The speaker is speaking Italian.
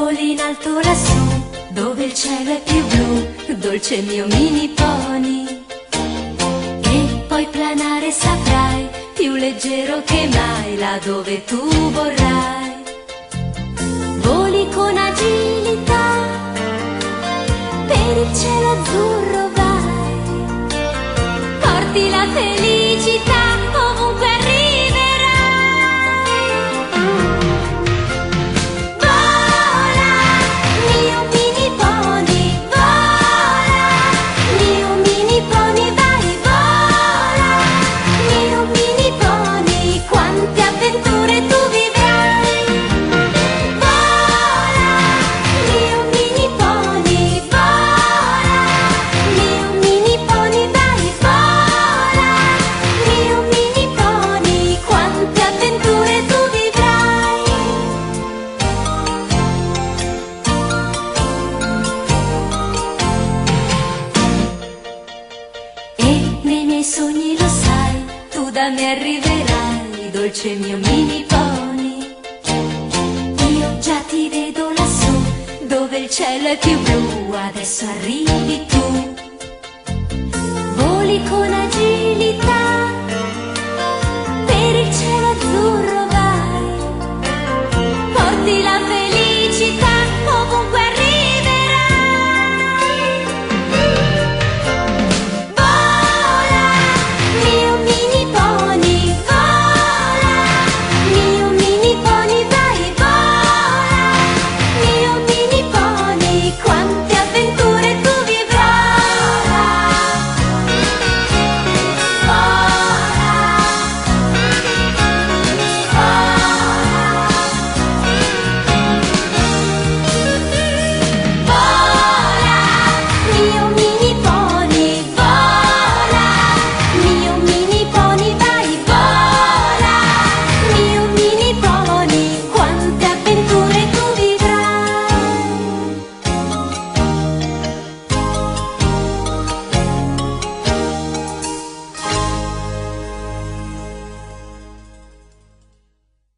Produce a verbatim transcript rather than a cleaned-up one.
Voli in alto lassù, dove il cielo è più blu, dolce mio mini pony. E poi planare saprai, più leggero che mai, là dove tu vorrai. Voli con agilità, per il cielo azzurro vai. Porti la felicità ovunque arriverai. Vola, mio mini pony, vola, mio mini pony, vai, vola, mio mini pony, quante avventure tu vivrai. Vola, mio mini pony, vola, mio mini pony, vai, vola, mio mini pony, quante avventure tu vivrai. E nei miei sogni lo sai, tu da me arriverai, dolce mio mini pony. Io già ti vedo lassù, dove il cielo è più blu, adesso arrivi tu. Voli con agilità,